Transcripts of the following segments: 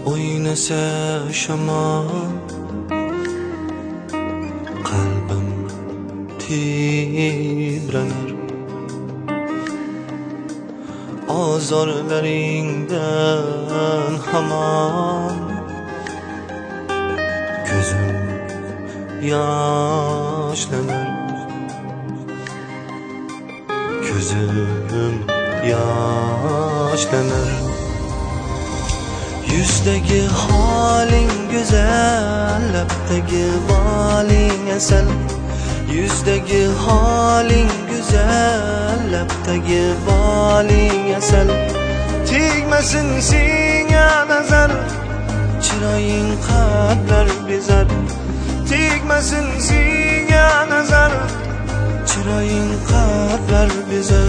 o'ynasa shamol, qalbim tibranar. Ozorlaringdan hamon ko'zim yoshlanar. Ko'zim yoshlanar. Yüzdagi holing go'zal, labdagi boling asal. Yüzdagi holing go'zal, labdagi boling asal. Tegmasin senga nazar, chiroying qalblar bezar. Tegmasin senga nazar, chiroying qalblar bezar.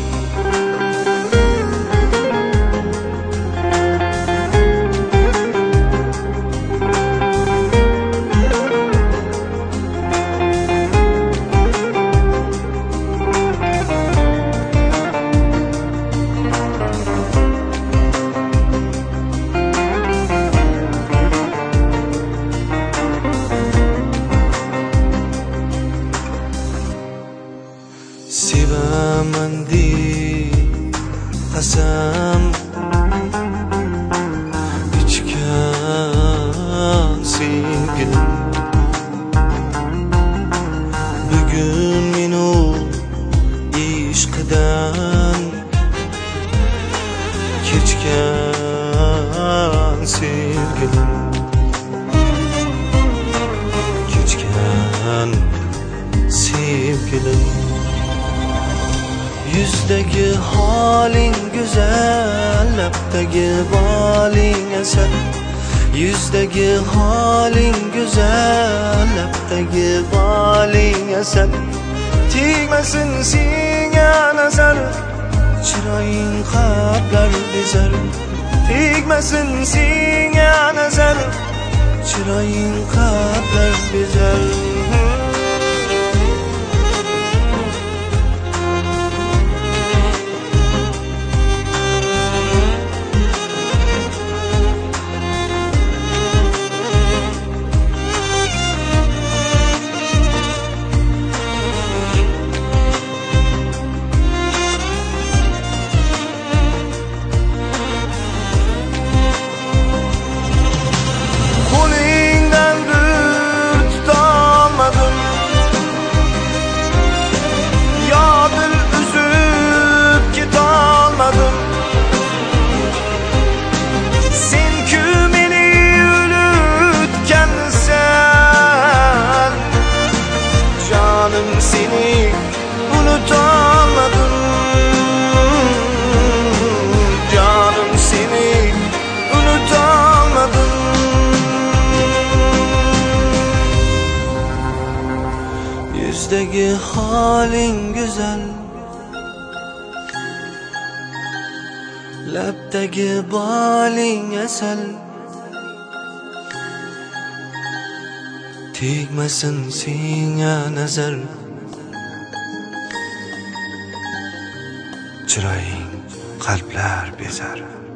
Sevaman deb qasam ichgan sevgilim, bugun meni ishqidan kechgan sevgilim, kechgan sevgilim. Yüzdagi holing go'zal, labdagi boling asal. Yüzdagi holing go'zal, labdagi boling asal. Tegmasin senga nazar, chiroying qalblar bezar. Tegmasin senga nazar, chiroying qalblar bezar. Seni unutamadım, canım seni unutamadım. Yüzdagi holing go'zal, labdagi boling asal. Tegmasin senga nazar, chiroying qalblar bezar.